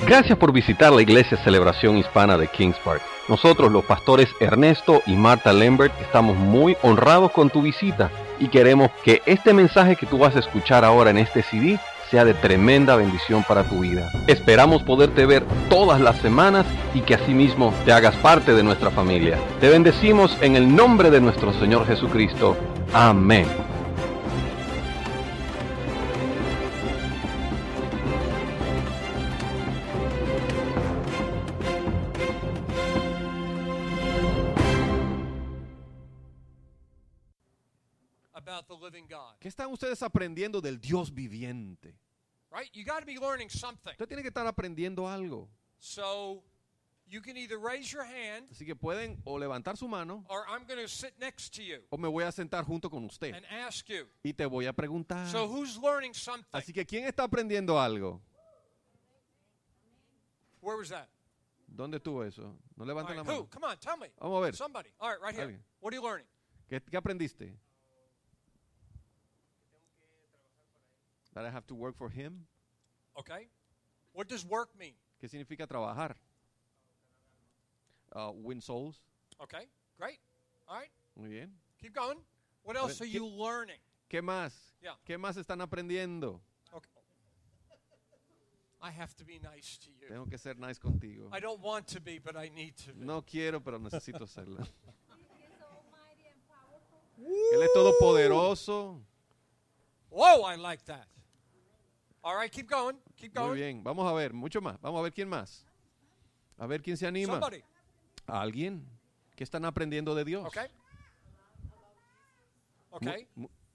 Gracias por visitar la Iglesia Celebración Hispana de Kings Park. Nosotros, los pastores Ernesto y Marta Lambert, estamos muy honrados con tu visita y queremos que este mensaje que tú vas a escuchar ahora en este CD sea de tremenda bendición para tu vida. Esperamos poderte ver todas las semanas y que asimismo te hagas parte de nuestra familia. Te bendecimos en el nombre de nuestro Señor Jesucristo. Amén. ¿Qué están ustedes aprendiendo del Dios viviente? Right? You got to be learning something. Usted tiene que estar aprendiendo algo. So you can either raise your hand Así que pueden o levantar su mano or I'm going to sit next to you o me voy a sentar junto con usted and ask you. y te voy a preguntar. So who's learning something? Así que ¿quién está aprendiendo algo? Where was that? ¿Dónde estuvo eso? No All levanten right, la who? mano. Come on, tell me. Vamos a ver. Somebody. All right, right here. Alguien. What are you learning? ¿Qué aprendiste? That I have to work for him. Okay. What does work mean? ¿Qué significa trabajar? Win souls. Okay. Great. All right. Muy bien. Keep going. What else are you learning? ¿Qué más? Yeah. ¿Qué más están aprendiendo? Okay. I have to be nice to you. Tengo que ser nice contigo. I don't want to be, but I need to be. No quiero, pero necesito serlo. Él es todopoderoso. Whoa, I like that. All right, keep going. Keep going. Muy bien. Vamos a ver, mucho más. Vamos a ver quién más. A ver quién se anima. Somebody. ¿Alguien? ¿Qué están aprendiendo de Dios? Okay. Okay.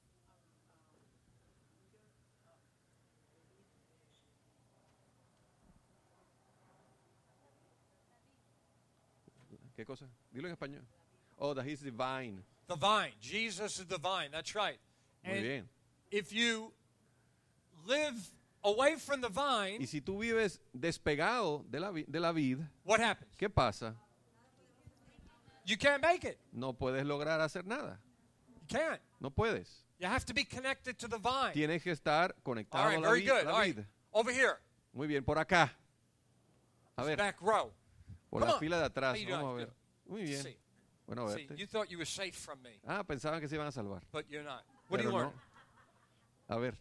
¿Qué cosa? Dilo en español. Oh, that he's divine. The vine. Jesus is the vine. That's right. Muy And bien. if you live away from the vine, Y si tú vives despegado de la vid, what happens? ¿qué pasa? You can't make it. No puedes lograr hacer nada. You can't. No puedes. You have to be connected to the vine. Tienes que estar All conectado right, a very good. la All right. vid. Over here. Muy bien, por acá. A ver, Back row. por Come la on. fila de atrás. How you Vamos a doing? ver. Muy bien. See. Bueno See, verte. you thought you were safe from me, Ah, pensaban que se iban a salvar. but you're not. What are Pero you learning? no. A ver.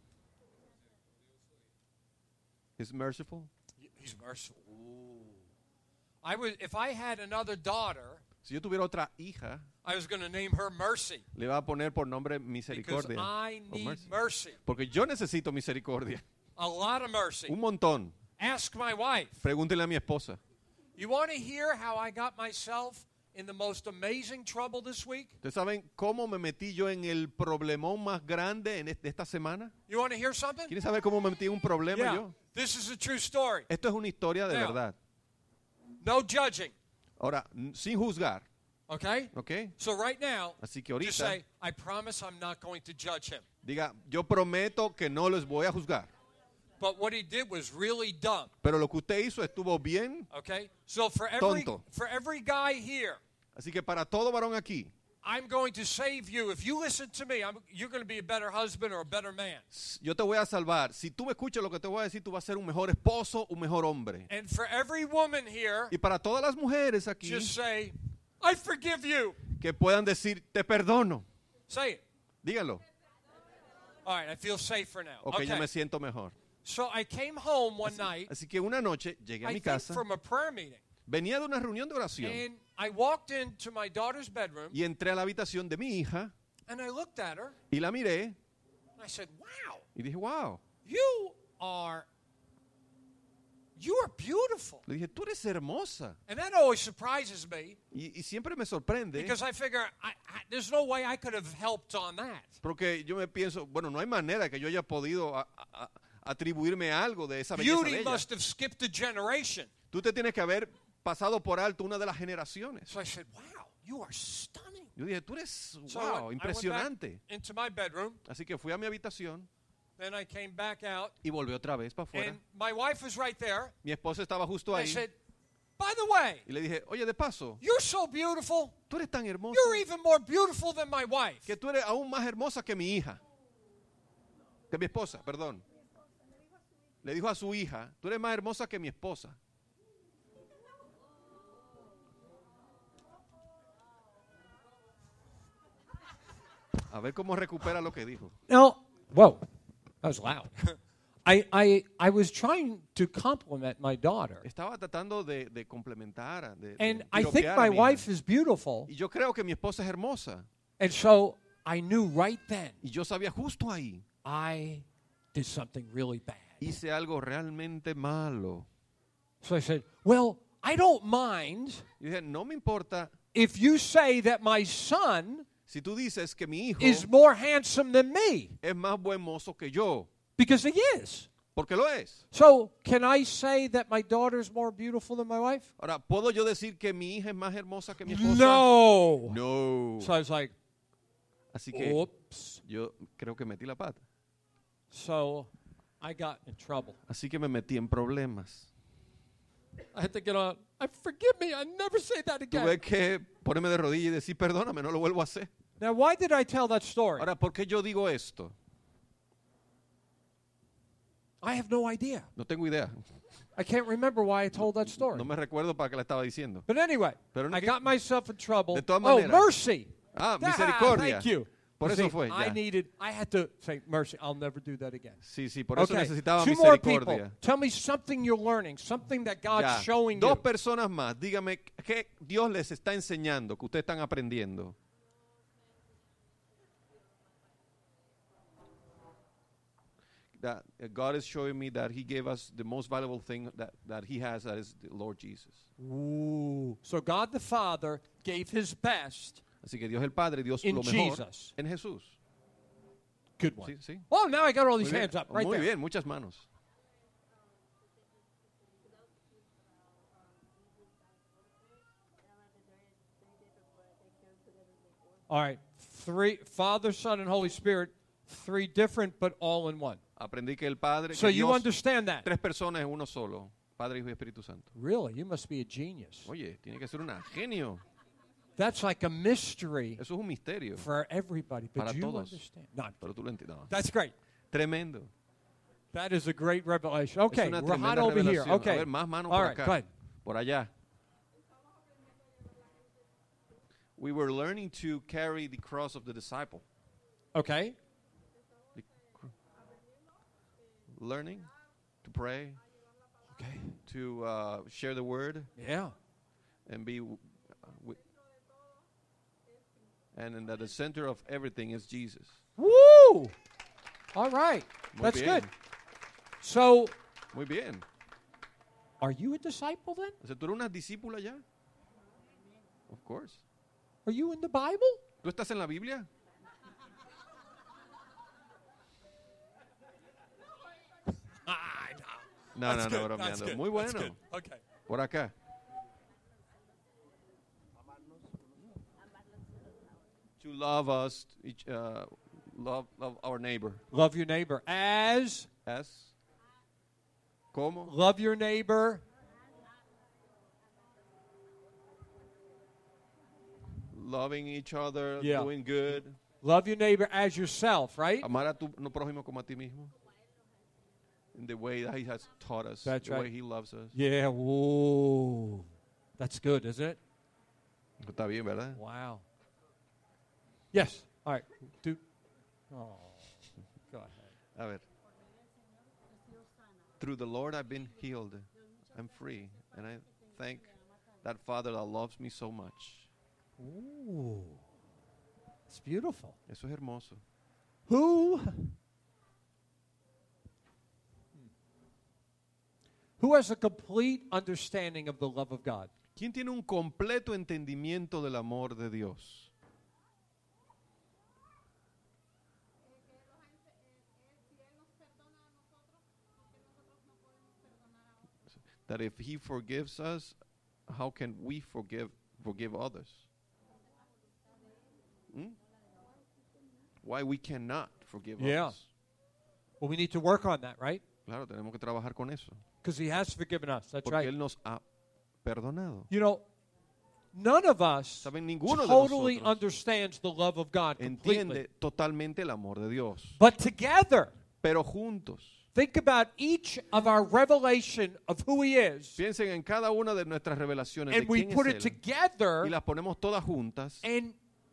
He's merciful. He's merciful. Ooh. If I had another daughter, Si yo tuviera otra hija, I was going to name her Mercy. le va a poner por nombre Because misericordia. I o need mercy. mercy. Porque yo necesito misericordia. A lot of mercy. Un montón. Ask my wife. Pregúntele a mi esposa. You want to hear how I got myself in the most amazing trouble this week? ¿Ustedes saben cómo me metí yo en el problemón más grande de esta semana? You want to hear something? ¿Quieren saber cómo me metí en un problema Yeah. yo? This is a true story. Esto es una historia de Yeah. verdad. No judging. Ahora, sin juzgar, Okay? ¿ok? So right now, Así que just ahorita, say, I promise I'm not going to judge him. diga, yo prometo que no les voy a juzgar. But what he did was really dumb. Pero lo que usted hizo estuvo bien. Okay? So for Tonto. every guy here, Así que para todo varón aquí, I'm going to save you. If you listen to me, you're going to be a better husband or a better man. yo te voy a salvar. Si tú me escuchas lo que te voy a decir, tú vas a ser un mejor esposo, un mejor hombre. And for every woman here, Y para todas las mujeres aquí, just say, I forgive you. que puedan decir, te perdono. Say it. Díganlo. All right, I feel safer now. Ok, Okay. yo me siento mejor. So I came home one night, Así que una noche llegué a I mi think casa, from a prayer meeting, venía de una reunión de oración and I walked into my daughter's bedroom, y entré a la habitación de mi hija and I looked at her, y la miré and I said, wow, y dije, wow. you are beautiful. Le dije, tú eres hermosa. And that always surprises me Y siempre me sorprende because I figure there's no way I could have helped on that. porque yo me pienso, bueno, no hay manera que yo haya podido atribuirme algo de esa belleza de Beauty ella. must have skipped a generation. Tú te tienes que haber pasado por alto una de las generaciones. So I said, wow, you are stunning. Yo dije, tú eres, So wow, I impresionante. went back into my bedroom. Así que fui a mi habitación Then I came back out, y volví otra vez para afuera. and my wife was right there. Mi esposa estaba justo I ahí said, by the way, y le dije, oye, de paso, you're so beautiful. tú eres tan hermosa You're even more beautiful than my wife. que tú eres aún más hermosa que mi hija. Que mi esposa, perdón. le dijo a su hija, tú eres más hermosa que mi esposa. A ver cómo recupera lo que dijo. No. Whoa. That was loud. I was trying to compliment my daughter. Estaba tratando de complementar, de And I think piropear a my mi hija. wife is beautiful. Y yo creo que mi esposa es hermosa. And so I knew right then Y yo sabía justo ahí. I did something really bad. Hice algo realmente malo. So I said, well, I don't mind Y dije, no me importa if you say that my son si tú dices que mi hijo is more handsome than me, es más buen mozo que yo. because he is. Porque lo es. So can I say that my daughter is more beautiful than my wife? Ahora, ¿puedo yo decir que mi hija es más hermosa que mi esposa? No. No. So I was like, Así que oops. yo creo que metí la pata. So I got in trouble. Así que me metí en problemas. I had to get on. Forgive me. I never say that again. Tuve que ponerme de rodillas y decir, perdóname, no lo vuelvo a hacer. Now, why did I tell that story? Ahora, ¿por qué yo digo esto? I have no idea. No tengo idea. I can't remember why I told that story. No me recuerdo para qué la estaba diciendo. But anyway, Pero no I que- got myself in trouble. De todas Oh, maneras. mercy. Ah, misericordia. Thank you. Por You eso see, fue, I ya. had to say, mercy, I'll never do that again. Sí, sí, por eso Okay, necesitaba two more people. misericordia. Tell me something you're learning, something that God's Ya. showing Dos you. personas más, dígame qué Dios les está enseñando, que ustedes están aprendiendo. That God is showing me that He gave us the most valuable thing that He has, that is the Lord Jesus. Ooh. So God the Father gave His best. Así que Dios el Padre dio In lo mejor Jesus. en Jesús. Good one. Sí, sí. Oh, now I got all these Muy bien, hands up right muy there. bien, muchas manos. All right. Three, Father, Son, and Holy Spirit, three different but all in one. Aprendí que el Padre, So que you Dios, understand that? tres personas en uno solo, Padre, Hijo y Espíritu Santo. Really? You must be a genius. Oye, tiene que ser un genio. That's like a mystery Eso es un misterio. for everybody. But Para you todos. understand. No, Pero tú lo entiendes. No. that's great. Tremendo. That is a great revelation. Okay, Es una we're hot tremenda over here. revelación. Okay. A ver, más manos All por right, acá. go ahead. Por allá. We were learning to carry the cross of the disciple. Okay. Learning to pray, Okay. to share the word, Yeah. and be and at the center of everything is Jesus. Woo! All right. Muy That's bien. good. So, Muy bien. are you a disciple then? O sea, ¿tú eres una discípula ya? Of course. Are you in the Bible? ¿Tú estás en la Biblia? No, That's no, good. no, That's bromeando. good. Muy That's bueno. good. Okay. Por acá. To love us, love our neighbor. Love your neighbor as As. ¿Cómo? love your neighbor. Loving each other, Yeah. doing good. Love your neighbor as yourself, right? Amar a tu prójimo como a ti mismo. In the way that He has taught us. That's the right. way He loves us. Yeah. Whoa. That's good, isn't it? Está bien, ¿verdad? Wow. Yes. All right. Oh. Go ahead. A ver. Through the Lord I've been healed. I'm free. And I thank that Father that loves me so much. Ooh. It's beautiful. Eso es hermoso. Who has a complete understanding of the love of God? ¿Quién tiene un completo entendimiento del amor de Dios? That if He forgives us, how can we forgive others? Hmm? Why we cannot forgive Yeah. others? Well, we need to work on that, right? Claro, tenemos que trabajar con eso. Because He has forgiven us. That's Porque right. Él nos ha perdonado. You know, none of us ¿Saben? Ninguno de totally nosotros understands the love of God completely. entiende totalmente el amor de Dios. But together, Pero juntos, Think about each of our revelation of who He is, Piensen en cada una de nuestras revelaciones de and we quién put it es Él. Y together, las ponemos todas juntas. and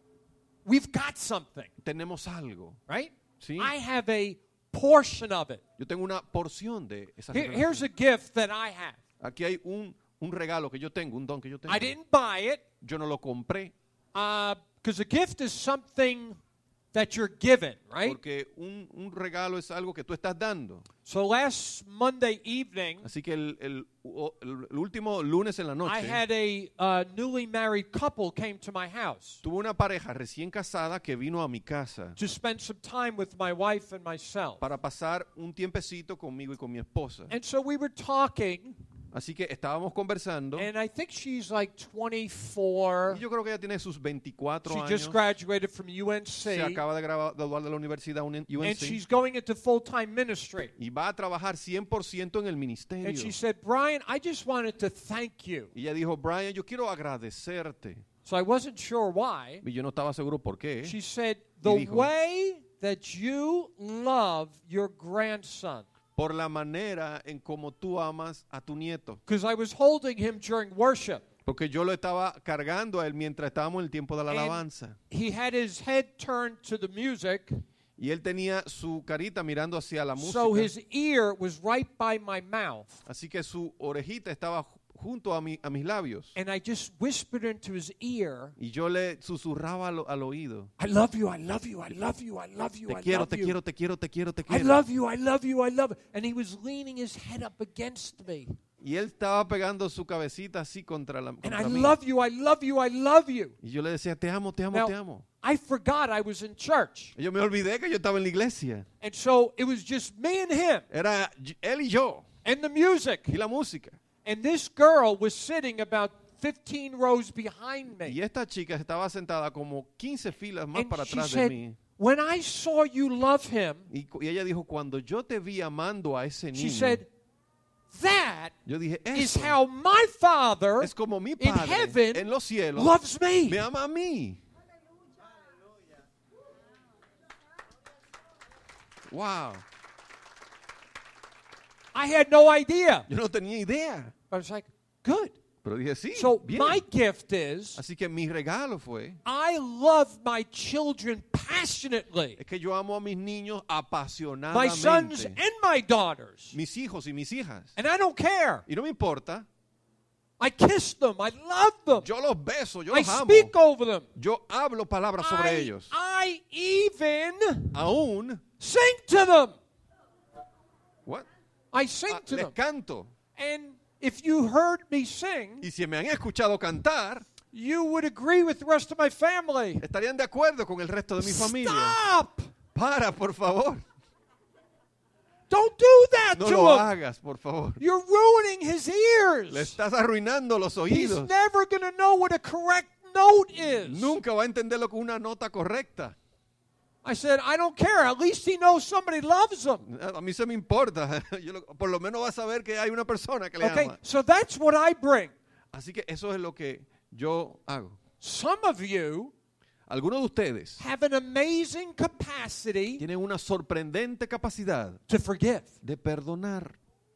we've got something, Tenemos algo. right? ¿Sí? I have a portion of it. Yo tengo una porción de esas Here's a revelaciones. gift that I have. Aquí hay un regalo que yo tengo, un don que yo tengo. I didn't buy it Yo no lo compré because a gift is something that you're given, right? porque un regalo es algo que tú estás dando. So last Monday evening, Así que el último lunes en la I noche had a newly married couple came to my house tuve una pareja recién casada que vino a mi casa to spend some time with my wife and myself. para pasar un tiempecito conmigo y con mi esposa. And so we were talking, Así que estábamos conversando and I think she's like y 24. yo creo que ella tiene sus 24 She años. just graduated from Se UNC, acaba de graduar de la universidad and UNC she's going into full-time ministry. y va a trabajar 100% en el ministerio. And she said, Brian, I just wanted to thank you. Y ella dijo, Brian, yo quiero agradecerte. So I wasn't sure why. Y yo no estaba seguro por qué. She said, the dijo, way that you love your grandson. Por la manera en como tú amas a tu nieto. Because I was holding him during worship. Porque yo lo estaba cargando a él mientras estábamos en el tiempo de la And alabanza. he had his head turned to the music, Y él tenía su carita mirando hacia la música. so his ear was right by my mouth. Así que su orejita estaba junto a mis labios. And I just whispered into his ear, Y yo le susurraba al oído. I love you, I love you, I love you, I love you, Te I quiero, love te you. quiero, te quiero, te quiero, te I quiero. love you, I love you, I love you. And he was leaning his head up against me. Y él estaba pegando su cabecita así contra And contra I mí. love you, I love you, I love you. Y yo le decía, te amo, te amo, Now, te amo. I forgot I was in church. Y yo me olvidé que yo estaba en la iglesia. And so it was just me and him Era él y yo. and the music. Y la música. And this girl was sitting about 15 rows behind me. Y esta chica estaba sentada como 15 filas más And para she atrás de said, mí. when I saw you love him, Y ella dijo, cuando yo te vi amando a ese she niño, said, that yo dije, is eso how my Father es como mi in Padre heaven en los cielos loves me. me ama a mí. Wow. I had no idea. Yo no tenía idea. I was like, good. Pero dije, sí, So bien. my gift is Así que mi regalo fue, I love my children passionately. es que yo amo a mis niños My sons apasionadamente. and my daughters. Mis hijos y mis hijas. And I don't care. Y no me importa. I kiss them. I love them. Yo los beso, yo I los amo. speak over them. Yo hablo palabras sobre ellos. I even Aún, sing to them. what? I sing to Les them. canto. And if you heard me sing, Y si me han escuchado cantar, you would agree with the rest of my family. estarían de acuerdo con el resto de mi familia. Stop! Para, por favor. Don't do that No to lo him. hagas, por favor. You're ruining his ears. Le estás arruinando los He's oídos. never going to know what a correct note is. Nunca va a entender lo que es una nota correcta. I said, I don't care. At least he knows somebody loves him. A mí se me importa. Por lo menos va a saber que hay una persona que le Okay, ama. so that's what I bring. Así que eso es lo que yo hago. Some of you Algunos de ustedes have an amazing capacity tienen una sorprendente capacidad to forgive. de perdonar.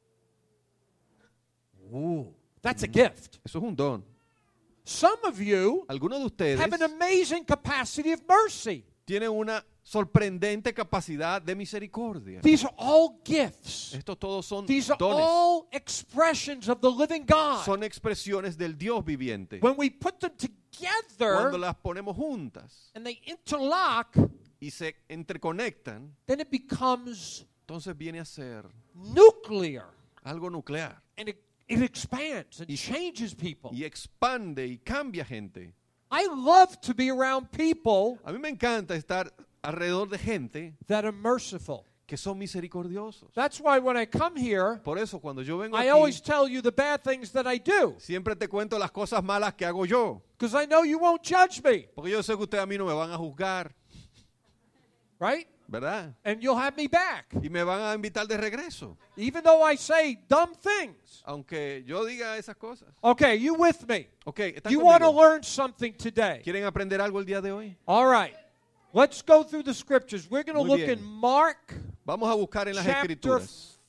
That's a gift. Eso es un don. Some of you Algunos de ustedes have an amazing capacity of mercy. tienen una sorprendente capacidad de misericordia. These are all gifts. Estos todos son These are dones. all expressions of the living God. Son expresiones del Dios viviente. When we put them together Cuando las ponemos juntas and they interlock, y se interconectan, then it becomes entonces viene a ser nuclear. algo nuclear And it expands and Y- changes people. y expande y cambia gente. I love to be around people A mí me encanta estar alrededor de gente that are merciful. que son misericordiosos. That's why when I come here, Por eso cuando yo vengo I aquí, always tell you the bad things that I do. siempre te cuento las cosas malas que hago yo. Because I know you won't judge me, Porque yo sé que ustedes a mí no me van a juzgar, right? ¿verdad? And you'll have me back. Y me van a invitar de regreso. Even though I say dumb things. Aunque yo diga esas cosas. Okay, you with me? Ok, ¿están You want to conmigo? learn something today? ¿Quieren aprender algo el día de hoy? All right. Let's go through the scriptures. We're going to Muy look bien. in Mark Vamos a buscar en las chapter escrituras.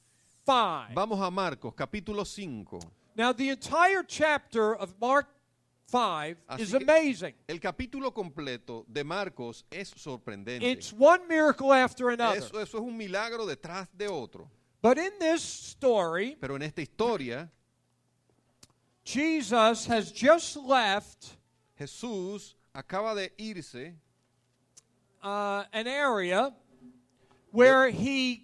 5. Vamos a Marcos, capítulo 5. Now, the entire chapter of Mark 5 Así is que amazing. el capítulo completo de Marcos es sorprendente. It's one miracle after another. Eso es un milagro detrás de otro. But in this story, Pero en esta historia, Jesus has just left Jesús acaba de irse an area where he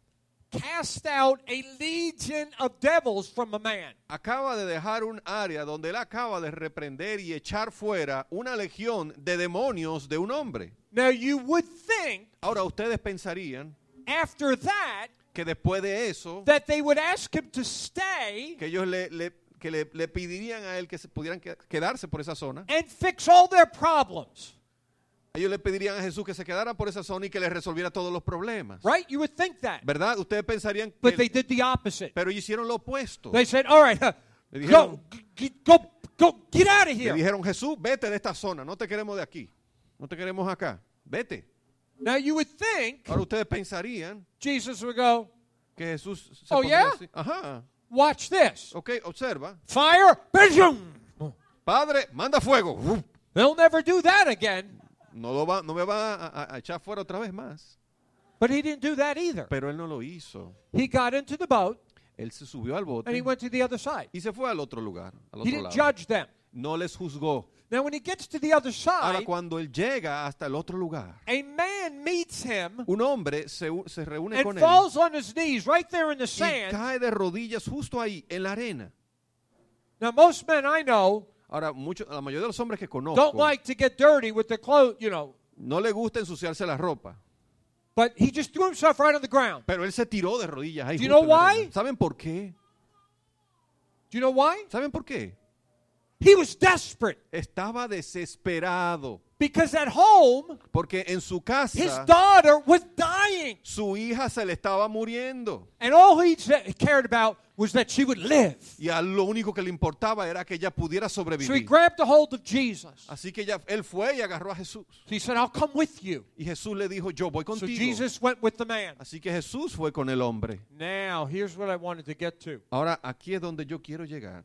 cast out a legion of devils from a man. acaba de dejar un área donde él acaba de reprender y echar fuera una legión de demonios de un hombre. Now, you would think Ahora ustedes pensarían after that que después de eso, that they would ask him to stay que ellos le pedirían a él que se pudieran quedarse por esa zona. and fix all their problems. Ellos le pedirían a Jesús que se quedara por esa zona y que les resolviera todos los problemas. Right? You would think that. ¿Verdad? Ustedes pensarían But they que... did the opposite. Pero hicieron lo opuesto. They said, all right, Le dijeron- go, get out of Le here. dijeron, Jesús, vete de esta zona. No te queremos de aquí. No te queremos acá. Vete. Now, you would think Ahora ustedes pensarían Jesus would go, que Jesús se Oh, pondría yeah? así. Ajá. watch this. Ok, observa. Fire, boom. Padre, manda fuego. They'll never do that again. No me va a echar fuera otra vez más. But he didn't do that either. Pero él no lo hizo. He got into the boat Él se subió al bote and he went to the other side. y se fue al otro lugar, al He otro didn't lado. judge them. No les juzgó. Now, when he gets to the other Ahora, side, cuando él llega hasta el otro lugar, a man meets him un hombre se reúne con and él falls on his knees right there in the y sand. cae de rodillas justo ahí, en la arena. Now, most men I know Ahora, la mayoría de los hombres que don't conozco like to get dirty with their clothes, no le gusta ensuciarse la ropa. but he just threw himself right on the ground. Pero él se tiró de rodillas ahí. Do you justo know en la why? arena. ¿Saben por qué? Do you know why? ¿Saben por qué? He was desperate Estaba desesperado. because at home, Porque en su his casa daughter was dying. su hija se le estaba muriendo. And all he cared about was that she would live. Y a lo único que le importaba era que ella pudiera So he sobrevivir. grabbed a hold of Jesus. Así que él fue y agarró a Jesús. So he said, I'll come with you. Y Jesús le dijo, yo voy So contigo. Jesus went with the man. Así que Jesús fue con el hombre. Now, here's what I wanted to get to. Ahora, aquí es donde yo quiero llegar.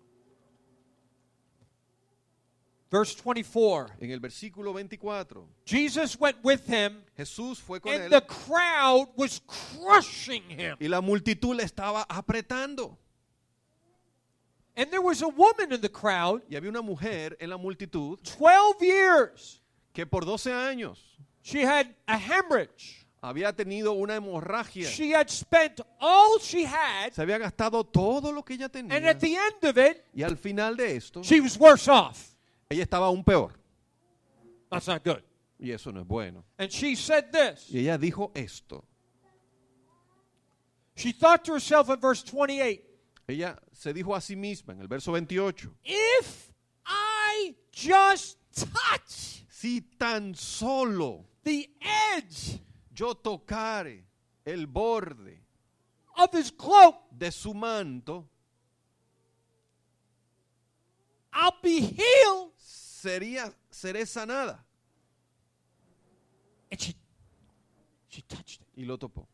Verse 24. En el versículo 24, Jesus went with him, Jesús fue con and él the crowd was crushing him. y la multitud le estaba apretando. And there was a woman in the crowd, Y había una mujer en la multitud 12 years. que por 12 años She had a hemorrhage. había tenido una hemorragia. She had spent all she had, Se había gastado todo lo que ella and tenía. at the end of it, Y al final de esto, she was worse off. ella estaba aún peor. That's not good. Y eso no es bueno. And she said this. Y ella dijo esto. She thought to herself in verse 28, Ella se dijo a sí misma en el verso 28. if I just touch Si tan solo the edge yo tocare el borde of his cloak, de su manto, I'll be healed. seré sanada. And she touched it. Y lo topó.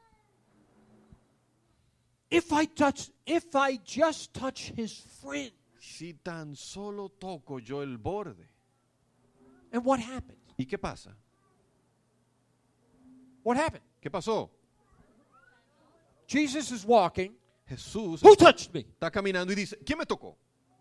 If I just touch his fringe. Si tan solo toco yo el borde. And what happened? ¿Y qué pasa? What happened? ¿Qué pasó? Jesus is walking. Jesús Who touched me? está caminando y dice, ¿quién me tocó?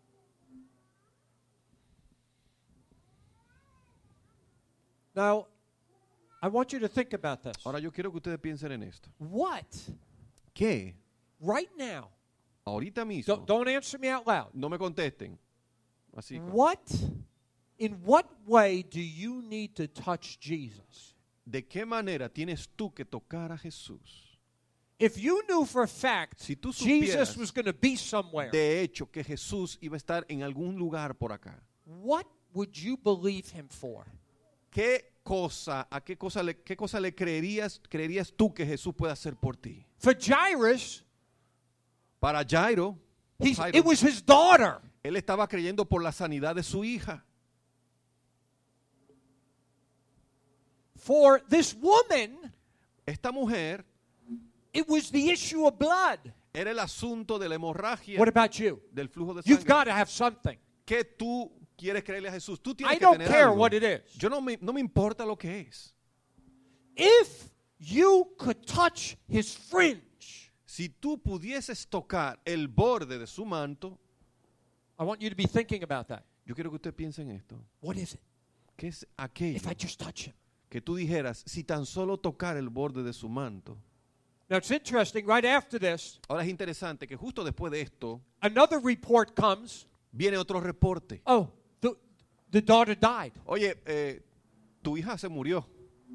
Now, I want you to think about this. Ahora yo quiero que ustedes piensen en esto. What? ¿Qué? Right now. Ahorita mismo. Don't answer me out loud. No me contesten. Así. In what way do you need to touch Jesus? ¿De qué manera tienes tú que tocar a Jesús? If you knew for a fact Si tú Jesus supieras was going to be somewhere, de hecho que Jesús iba a estar en algún lugar por acá, what would you believe him for? ¿qué cosa le creerías tú que Jesús puede hacer por ti? For Jairus, Para Jairo, it was his daughter. él estaba creyendo por la sanidad de su hija. For this woman, Esta mujer It was the issue of blood. Era el asunto de la hemorragia, What about you? del flujo de You've sangre. got to have something. ¿Qué tú quieres creerle a Jesús? Tú tienes I que don't tener care algo. what it is. Yo no me importa lo que es. If you could touch his fringe, Si tú pudieses tocar el borde de su manto, I want you to be thinking about that. yo quiero que usted piense en esto. What is it? ¿Qué es aquello If I just touch him. que tú dijeras, si tan solo tocar el borde de su manto? Now it's interesting, right after this, Ahora es interesante que justo después de esto another report comes. viene otro reporte. Oh, the daughter died. Oye, tu hija se murió.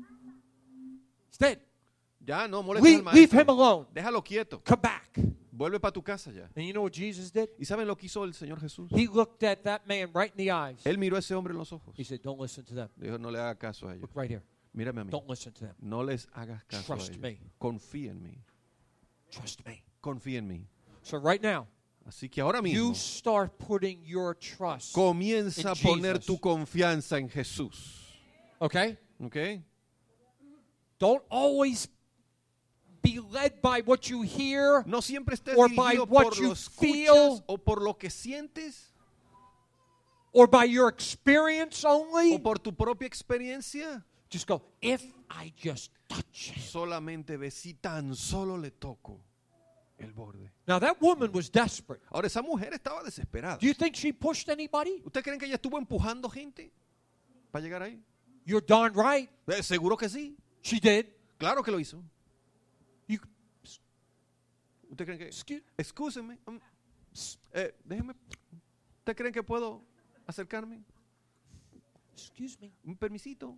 He's dead. Ya no molestes al Leave him maestro. alone. Déjalo quieto. Come back. Vuelve para tu casa ya. And you know what Jesus did? ¿Y saben lo que hizo el Señor Jesús? He looked at that man right in the eyes. Él miró a ese hombre en los ojos. He said, don't listen to them. Dijo, no le haga caso a ellos. Look right here. Mírame a mí. Don't listen to them. No les hagas caso a Trust ellos. me. Confía en mí. Trust me. Confía en mí. So right now, Así que ahora you mismo start putting your trust. comienza a in poner Jesus. tu confianza en Jesús. Okay? ¿Ok? Don't always be led by what you hear No siempre estés Or by dirigido what por you lo escuchas feel. o por lo que sientes or by your experience only. o por tu propia experiencia. Just go, if I just touch him. Solamente ve si tan solo le toco el borde. Now that woman was desperate. Ahora esa mujer estaba desesperada. Do you think she pushed anybody? ¿Ustedes creen que ella estuvo empujando gente para llegar ahí? You're darn right. Seguro que sí. She did. Claro que lo hizo. You, ¿Ustedes creen que? excuse, Excúsenme. Déjenme. ¿Ustedes creen que puedo acercarme? excuse me. Un permisito.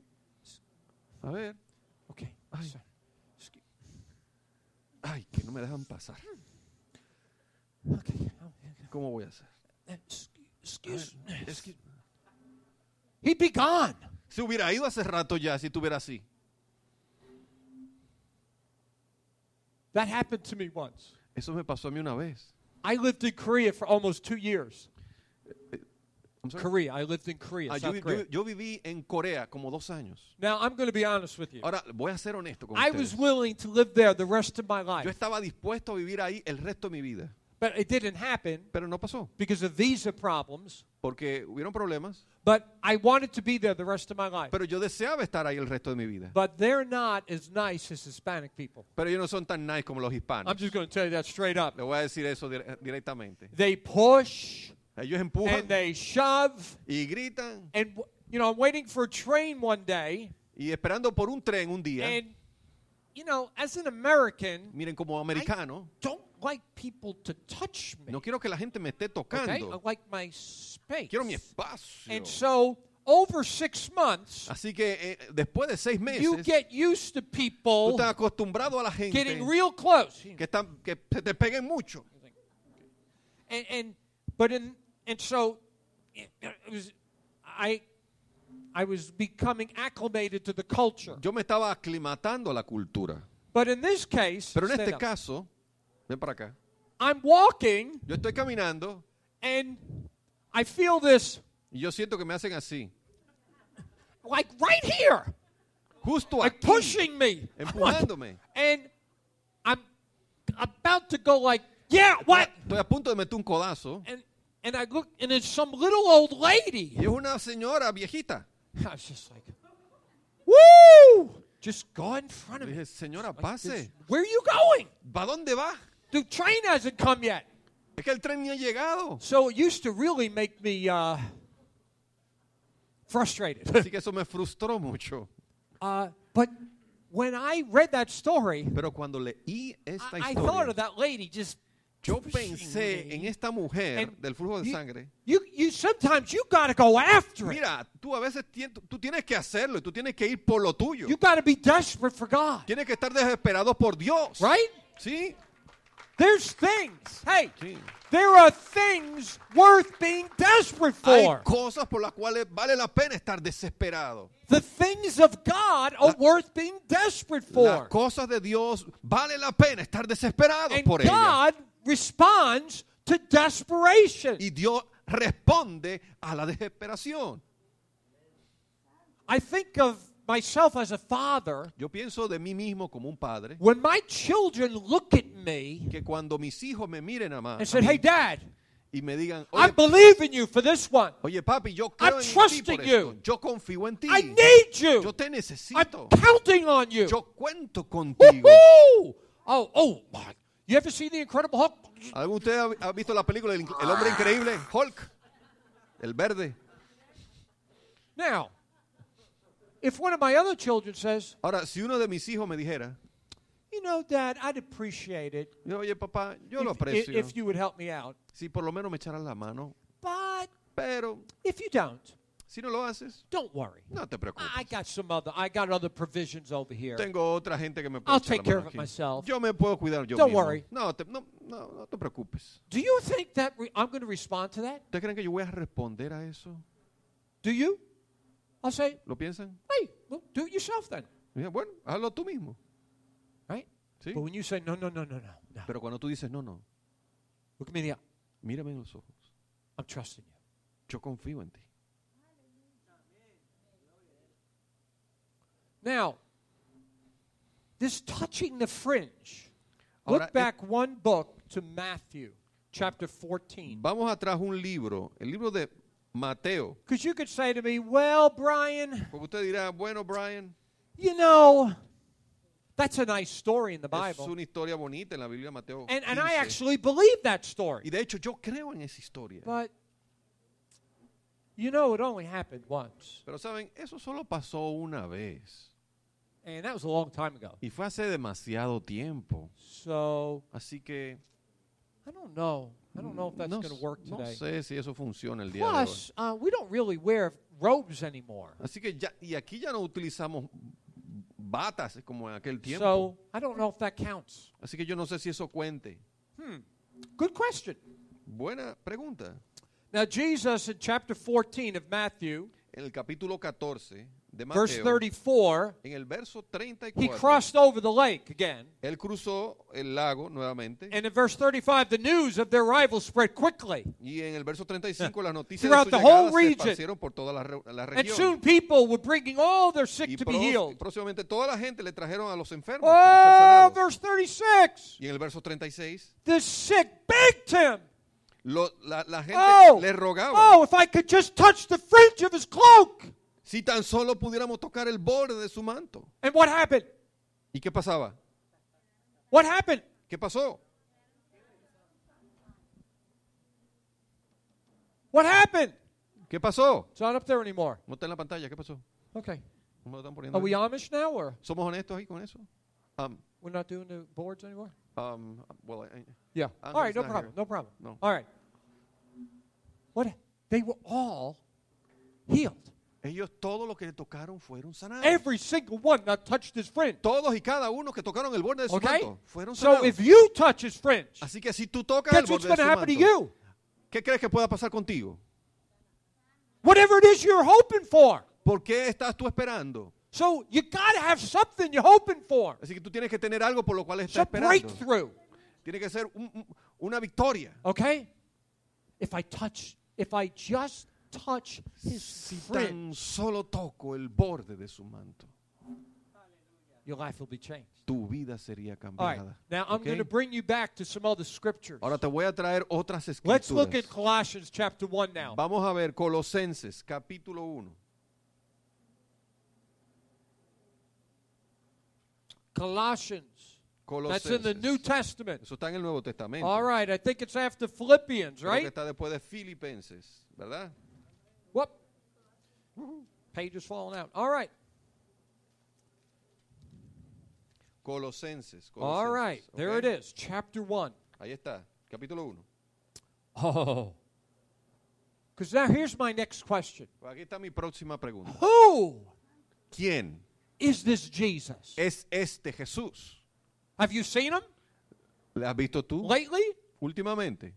A ver. Okay. Ay. sorry. Excuse, Ay, que no me dejan pasar. okay. ¿Cómo voy a hacer? Excuse me. Es que He'd be gone. se hubiera ido hace rato ya si estuviera así. That happened to me once. Eso me pasó a mí una vez. I lived in Korea for almost 2 years. I'm sorry. Korea. I lived in Korea, Yo, South Korea. yo viví en Corea como 2 años. Now, I'm going to be honest with you. Ahora, voy a ser honesto con I ustedes. was willing to live there the rest of my Yo life. estaba dispuesto a vivir ahí el resto de mi vida. But it didn't happen Pero no pasó. because of visa problems. Porque hubieron problemas. But I wanted to be there the rest of my life. Pero yo deseaba estar ahí el resto de mi vida. But they're not as nice as Hispanic people. Pero ellos no son tan nice como los hispanos. I'm just going to tell you that straight up. Le voy a decir eso directamente. They push Ellos empujan and they shove. y gritan. And, you know, I'm waiting for a train one day. Y esperando por un tren un día. And, you know, as an American, Miren, como americano, don't like people to touch me. no quiero que la gente me esté Okay? I tocando. like my space. Quiero mi espacio. And so, over 6 months, Así que después de 6 you meses, get used to tú people estás acostumbrado a la gente getting real close. que se te peguen mucho. And so it was, I was becoming acclimated to the culture. Yo me estaba aclimatando a la cultura. But in this case, Pero en stand este up. caso, ven para acá. I'm walking Yo estoy caminando and I feel this y yo siento que me hacen así. like right here, Justo like aquí, pushing me, empujándome. and I'm about to go like, yeah, what? Estoy a punto de meter un codazo. And I look, and it's some little old lady. Y es una señora viejita. I was just like, woo! Just go in front of Le me. dije, señora, Like pase. this. Where are you going? ¿Va dónde va? The train hasn't come yet. Es que el tren ni ha llegado. So it used to really make me frustrated. Así que eso me frustró mucho. But when I read that story, Pero cuando leí esta I thought historia, of that lady just yo pushing pensé me. en esta mujer And del flujo de you- sangre. You sometimes you got to go after it. Mira, tú a veces tú tienes que hacerlo y tú tienes que ir por lo tuyo. You got to be desperate for God, Tienes que estar desesperado por Dios. right? ¿Sí? There's things. Hey, Sí. there are things worth being desperate Hay for. cosas por las cuales vale la pena estar desesperado. The things of God are worth being desperate Las for. cosas de Dios vale la pena estar desesperado And por ellas. God responds to desperation. Y Dios responde a la desesperación. I think of myself as a father, Yo pienso de mí mismo como un padre, when my children look at me que cuando mis hijos me miren and a said, mí hey, Dad, y me digan, I oye, believe in you for this one. oye, papi, yo creo I'm en ti trusting por you. esto. Yo confío en ti. I need you. Yo te I'm necesito. counting on you. Yo cuento contigo. Woohoo! Oh, my. You ever see The Incredible Hulk? ¿Algún de ustedes ha visto la película El Hombre Increíble? Hulk. El verde. Now, if one of my other children says, Ahora, si uno de mis hijos me dijera, you know, Dad, I'd appreciate it oye, papá, yo lo if, aprecio. if you would help me out. Si por lo menos me echaran la mano. But Pero if you don't, si no lo haces, don't worry. no te preocupes. I got other provisions over here. Tengo otra gente que me puede I'll echar take la care mano of it aquí. myself. Yo me puedo cuidar yo Don't mismo. worry. No te preocupes. Do you think that I'm going to respond to that? ¿Ustedes creen que yo voy a responder a eso? Do you? I'll say, ¿Lo piensan? hey, well, do it yourself then. Y dicen, bueno, hazlo tú mismo. Right? ¿Sí? But when you say, no. Pero cuando tú dices, no, Look at me in the eye. mírame en los ojos. I'm trusting you. Yo confío en ti. Now, this touching the fringe. Ahora, Look back one book to Matthew, chapter 14. Vamos atrás un libro, el libro de Mateo. Because you could say to me, well, Brian, Porque usted dirá, bueno, Brian, you know, that's a nice story in the es Bible. una historia bonita en la Biblia de Mateo. And I 15. actually believe that Y story. de hecho yo creo en esa historia. But, you know, it only happened once. Pero saben, eso solo pasó una vez. And that was a long time ago. Y fue hace demasiado tiempo. So, Así que I don't know. I don't know if that's no, going to work no today. sé si eso funciona el día de hoy. Plus, we don't really wear robes anymore. Así que ya, y aquí ya no utilizamos batas como en aquel tiempo. So, I don't know if that counts. Así que yo no sé si eso cuente. Good question. Buena pregunta. Now, Jesus in chapter 14 of Matthew, En el capítulo 14 de verse Mateo, 34, en el verso he 34, crossed over the lake again. él cruzó el lago nuevamente. And in verse 35, the news of their arrival spread quickly. Y en el verso 35 las noticias de Throughout su the llegada whole se region. esparcieron por toda la And región. soon people were bringing all their sick Y to be healed. próximamente toda la gente le trajeron a los enfermos para ser Oh, sanados. verse 36. Y en el verso 36 The sick begged him. la gente Oh, le rogaba. oh, if I could just touch the fringe of his cloak. Si tan solo pudiéramos tocar el borde de su manto. And what happened? ¿Y qué pasaba? What happened? ¿Qué pasó? What happened? ¿Qué pasó? It's not up there anymore. No está en la pantalla. ¿Qué pasó? Okay. ¿Cómo lo están poniendo Are we ahí? Amish now, or ¿Somos honestos ahí con eso? we're not doing the boards anymore? Well, Yeah. I'm All right, no not problem. here. No problem. No. All right. What? They were all healed. ellos todo lo que le tocaron fueron sanados. Every single one that touched his fringe. Todos y cada uno que tocaron el borde de su Okay? manto fueron So sanados. if you touch his fringe, Así que si tú tocas el guess what's borde de going to su happen to manto, you? ¿qué crees que pueda pasar contigo? Whatever it is you're hoping for. ¿Por qué estás tú esperando? So you got to have something you're hoping for. Así que tú tienes que tener algo por lo cual It's a estás esperando. breakthrough. Tiene que ser una victoria. Okay? If I just touch his Si fringe, tan solo toco el borde de su manto, your life will be changed. tu vida sería All right. cambiada. Now I'm ¿Ok? going to bring you back to some other scriptures. Ahora te voy a traer otras Let's look at escrituras. Colossians chapter 1 now. Vamos a ver Colosenses capítulo 1. Colossians. That's in the Colosenses. New Testament. Eso está en el Nuevo Testamento. All right. I think it's after Philippians, Creo que right? está después de Filipenses, ¿verdad? Whoop. Page is falling out. All right. Colosenses. All right. ¿ok? There it is. Chapter 1. Ahí está, capítulo 1. Oh. Because now here's my next question. Aquí está mi próxima pregunta. Who ¿Quién is this Jesus? es este Jesús? Have you seen him ¿Le has visto tú lately? últimamente?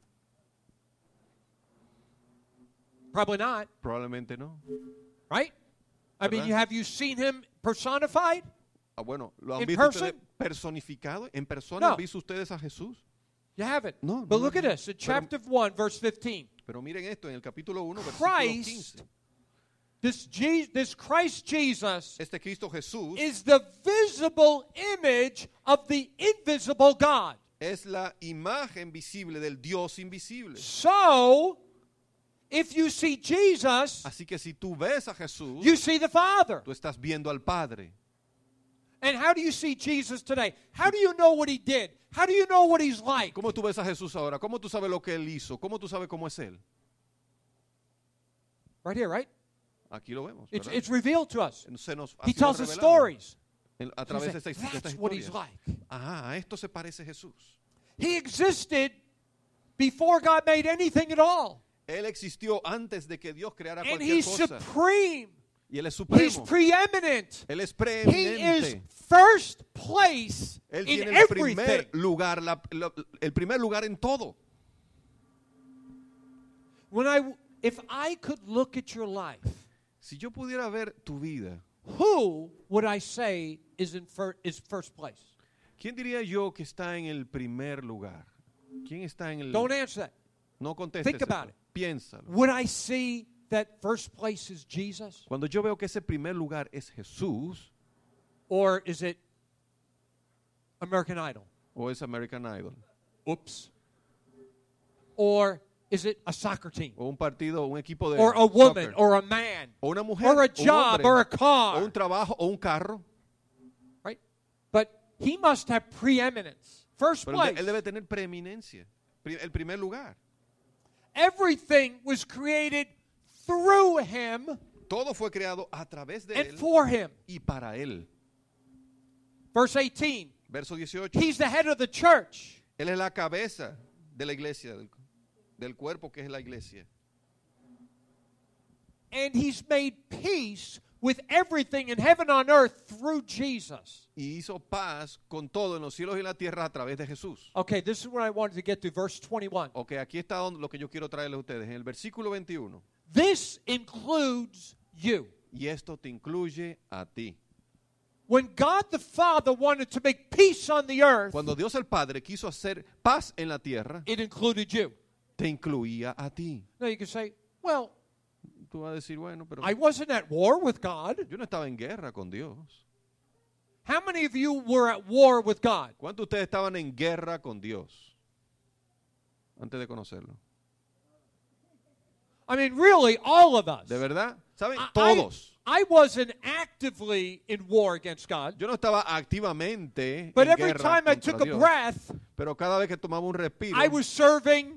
Probably not, Probablemente no. right? I mean, ¿Verdad? have you seen him personified? Bueno, ¿lo han In visto person? ustedes personificado? ¿En persona No. han visto ustedes a Jesús? You haven't. No, But no, look no, at no. this in Pero- chapter 1, verse 15. Pero miren esto, en el capítulo 1, versículo Christ 15. This Christ Jesus Este Cristo Jesús is the visible image of the invisible God. es la imagen visible del Dios invisible. So, if you see Jesus, Así que si tú ves a Jesús, you see the Father. tú estás viendo al Padre. And how do you see Jesus today? How do you know what he did? How do you know what he's like? ¿Cómo tú ves a Jesús ahora? ¿Cómo tú sabes lo que Él hizo? ¿Cómo tú sabes cómo es Él? Right here, right? Aquí lo vemos. It's revealed to us. Se nos ha He sido tells us revelado stories. a través de So you say, estas that's what he's historias. like. A esto se parece Jesús. He existed before God made anything at all. Él existió antes de que Dios creara And cualquier he's cosa. supreme. Y Él es He's supremo. preeminent. Él es He is preeminente. first place Él in tiene el everything. primer lugar, el primer lugar en todo. If I could look at your life, Si yo pudiera ver tu vida, who would I say is first place? ¿quién diría yo que está en el primer lugar? ¿Quién está en el... Don't answer that. No contestes Think about eso. it. Piénsalo. Would I see that first place is Jesus? Cuando yo veo que ese primer lugar es Jesús Or is it American Idol? o es American Idol Oops. Or is it a soccer team? o un partido, un equipo de Or a woman? soccer, Or a man? o una mujer, Or a o un job? hombre, Or a o car? un trabajo o un carro. Right? But he must have preeminence. First Pero place. él debe tener preeminencia, el primer lugar. Everything was created through him Todo fue creado a través de and él for him. y para él. Verse 18. Verso 18. He's the head of the church. Él es la cabeza de la iglesia, del cuerpo que es la iglesia. And he's made peace with everything in heaven and on earth through Jesus. Y hizo paz con todo en los cielos y la tierra a través de Jesús. Okay, this is what I wanted to get to, verse 21. Ok, aquí está lo que yo quiero traerles a ustedes. En el versículo 21. This includes you. Y esto te incluye a ti. When God the Father wanted to make peace on the earth, Cuando Dios el Padre quiso hacer paz en la tierra, it included you. te incluía a ti. Now you can say, well, Tú vas a decir, bueno, pero I wasn't at war with God. yo no estaba en guerra con Dios. How many of you were at war with God? ¿Cuántos de ustedes estaban en guerra con Dios antes de conocerlo? I mean, really, all of us. ¿De verdad? ¿Saben? I- Todos. I wasn't actively in war against God, Yo no estaba activamente but en every guerra time I contra took a Dios, breath, pero cada vez que tomaba un respiro, I was serving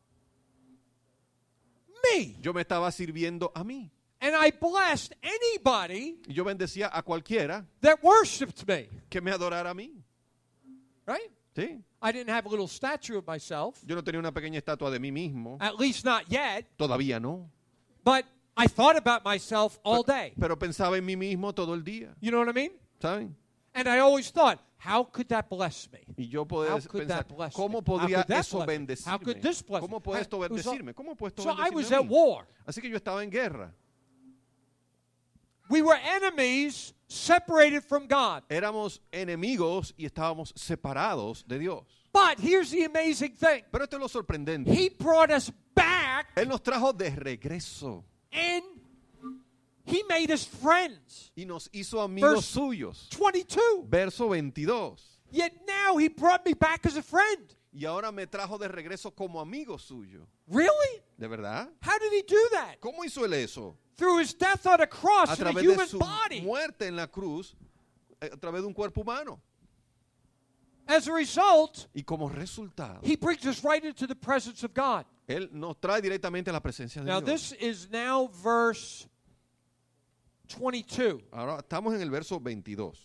me. yo me estaba sirviendo a mí. And I blessed anybody Y yo bendecía a cualquiera that worshiped me. que me adorara a mí. Right? ¿Sí? I didn't have a little statue of myself, Yo no tenía una pequeña estatua de mí mismo. at least not yet, Todavía no. but I thought about myself all day. Pero pensaba en mí mismo todo el día. You know what I mean? ¿Saben? And I always thought, how could that bless me? Y yo podía How could pensar, that bless ¿cómo me? podría How could that eso bless me? bendecirme? How could this bless ¿Cómo me? puede esto It was all- bendecirme? ¿Cómo puede esto So I was bendecirme a at mí? war. Así que yo estaba en guerra. We were enemies separated from God. Éramos enemigos y estábamos separados de Dios. But here's the amazing thing. Pero esto es lo sorprendente. He brought us back Él nos trajo de regreso and he made us friends. y nos hizo amigos Verse suyos. 22. Verso 22. Yet now he brought me back as a friend. Y ahora me trajo de regreso como amigo suyo. Really? ¿De verdad? How did he do that? ¿Cómo hizo él eso? Through his death on a cross A in a través de human su body. muerte en la cruz, a través de un cuerpo humano. As a result, Y como resultado, he brings us right into the presence of God. él nos trae directamente a la presencia de Now Dios. this is now verse 22. Ahora estamos en el verso 22.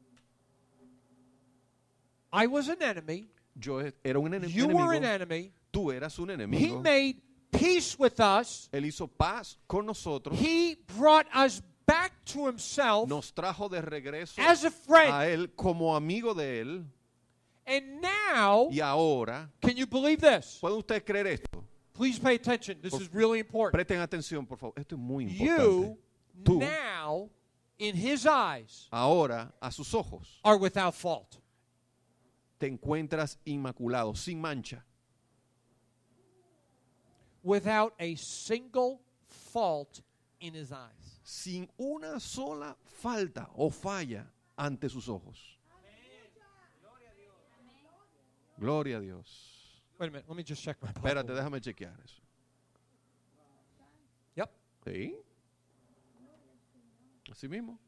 I was an enemy. Yo era un You were an enemigo. enemy. Tú eras un He enemigo. made peace with us. Él hizo paz con nosotros. He brought us back to himself Nos trajo de regreso as a friend. a él como amigo de él. And now, Y ahora, can you believe this? ¿puede usted creer esto? Please pay attention. This is really important. Presten atención, por favor. Esto es muy You importante. Tú, now, in his eyes, ahora, a sus ojos, are without fault. te encuentras inmaculado, sin mancha. Without a single fault in his eyes. sin una sola falta o falla ante sus ojos. Gloria a Dios. Wait a minute, let me just check my Bible. Espérate, déjame chequear eso. Yep. ¿Sí? Así mismo.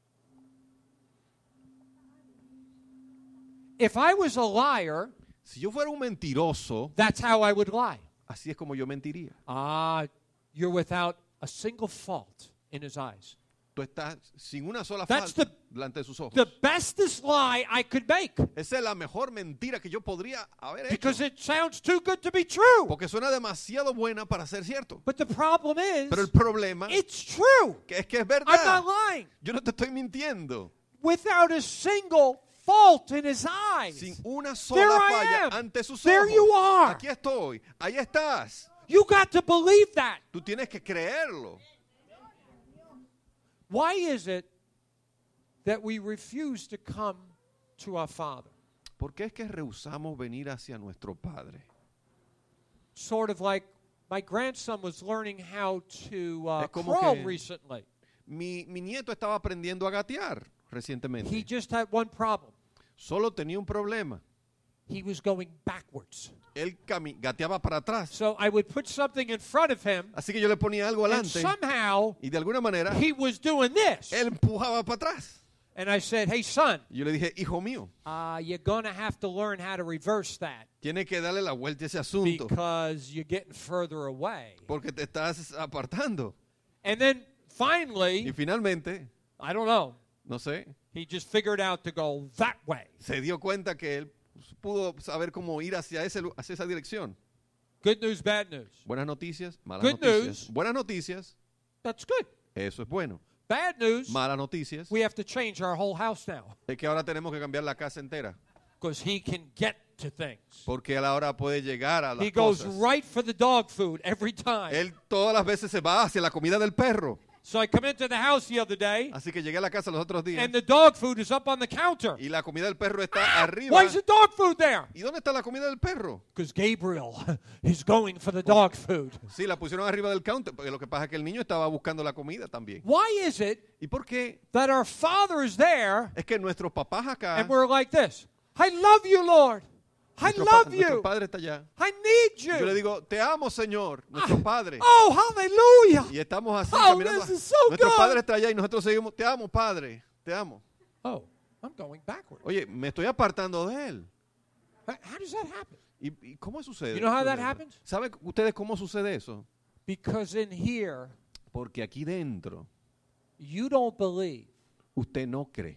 If I was a liar, Si yo fuera un mentiroso, that's how I would lie. así es como yo mentiría. You're without a single fault in his eyes. Tú estás sin una sola That's falta delante de sus ojos. The bestest lie I could make Esa es la mejor mentira que yo podría haber hecho. because it sounds too good to be true. Porque suena demasiado buena para ser cierto. But the problem is, Pero el problema it's true. es que es I'm verdad. not lying. Yo no te estoy mintiendo. Without a single fault in his eyes. Sin una There sola I falla am. ante sus There ojos. you are. Aquí estoy. Ahí estás. You got to believe that. Tú tienes que creerlo. Why is it that we refuse to come to our Father? ¿Por qué es que rehusamos venir hacia nuestro Padre? Sort of like my grandson was learning how to Es como crawl que- recently. Mi nieto estaba aprendiendo a gatear recientemente. He just had one problem. Solo tenía un problema. He was going backwards. Él gateaba para atrás. So I would put something in front of him, Así que yo le ponía algo and adelante somehow y de alguna manera he was doing this. él empujaba para atrás. And I said, hey, son, Y yo le dije, hijo mío, you're going to have to learn how to reverse that tiene que darle la vuelta a ese asunto because you're getting further away. porque te estás apartando. And then Y finally, finalmente, I don't know, no sé, he just figured out to go that way. se dio cuenta que él pudo saber cómo ir hacia esa dirección. Good news, bad news. Buenas noticias, malas Good noticias. news. Buenas noticias, That's good. eso es bueno. Bad news, Malas noticias, we have to change our whole house now es que ahora tenemos que cambiar la casa entera. because he can get to things. Porque él ahora puede llegar a las He goes cosas. right for the dog food every time. Él todas las veces se va hacia la comida del perro. So I come into the house the other day, Así que llegué a la casa los otros días and the dog food is up on the counter. y la comida del perro está arriba. Why is the dog food there? ¿Y dónde está la comida del perro? Because Gabriel is going for the dog food. Sí, la pusieron arriba del counter, porque lo que pasa es que el niño estaba buscando la comida también. Why is it ¿Y por qué? that our Father is there Es que nuestros papás acá, and we're like this? I love you, Lord. I nuestro, love nuestro you. padre está allá. I need you. Yo le digo, te amo, Señor, nuestro padre. Oh, hallelujah. Y estamos así Oh, caminando. this is so Nuestro good. padre está allá y nosotros seguimos, te amo, Padre, te amo. Oh, I'm going backward. Oye, me estoy apartando de él. How does that happen? ¿Y cómo sucede? You know how that happens? ¿Saben ustedes cómo sucede eso? Because in here, Porque aquí dentro you don't believe usted no cree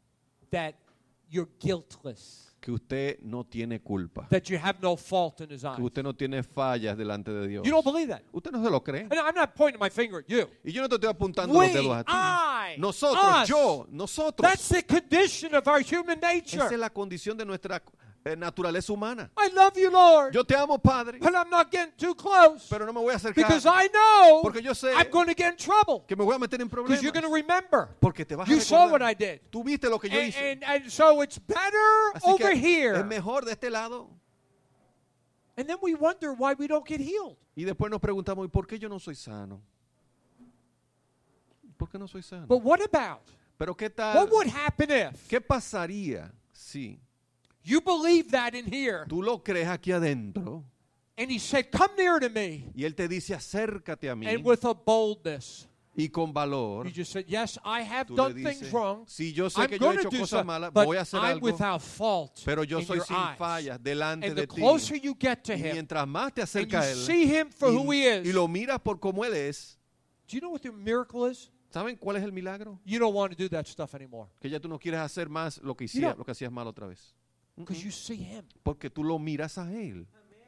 that you're guiltless, que usted no tiene culpa, that you have no fault in his eyes. que usted no tiene fallas delante de Dios. You don't believe that. Usted no se lo cree. And I'm not pointing my finger at you. Y yo no te estoy apuntando We, los dedos a ti. I, Nosotros, us. yo, nosotros. That's the condition of our human nature. Esa es la condición de nuestra naturaleza humana. I love you, Lord, Yo te amo, Padre, but I'm not getting too close pero no me voy a acercar because I know porque yo sé I'm going to get in trouble que me voy a meter en problemas. because you're going to remember. Porque te vas a You saw what recordar. I did. Tú viste lo que yo hice. And so it's better Así over que here. es mejor de este lado. And then we wonder why we don't get healed. Y después nos preguntamos, ¿y por qué yo no soy sano? ¿Por qué no soy sano? But what about? Pero ¿qué tal? What would happen if ¿Qué pasaría si you believe that in here tú lo crees aquí adentro and he said, come near to me, y él te dice, acércate a mí and with a boldness, y con valor you just said, yes, I have tú done le things dices, wrong. si yo sé I'm que yo he going to hecho do cosas something, malas, but voy a hacer I'm algo, without fault pero yo in soy your sin eyes. fallas delante And de the ti. closer you get to Y him, mientras más te and acerca you a él see him for who he is, y lo miras por cómo él es, do you know what the miracle is? ¿saben cuál es el milagro? You don't want to do that stuff anymore Que ya tú no quieres hacer más lo que know- lo que hacías mal otra vez. because you see him. Porque tú lo miras a él.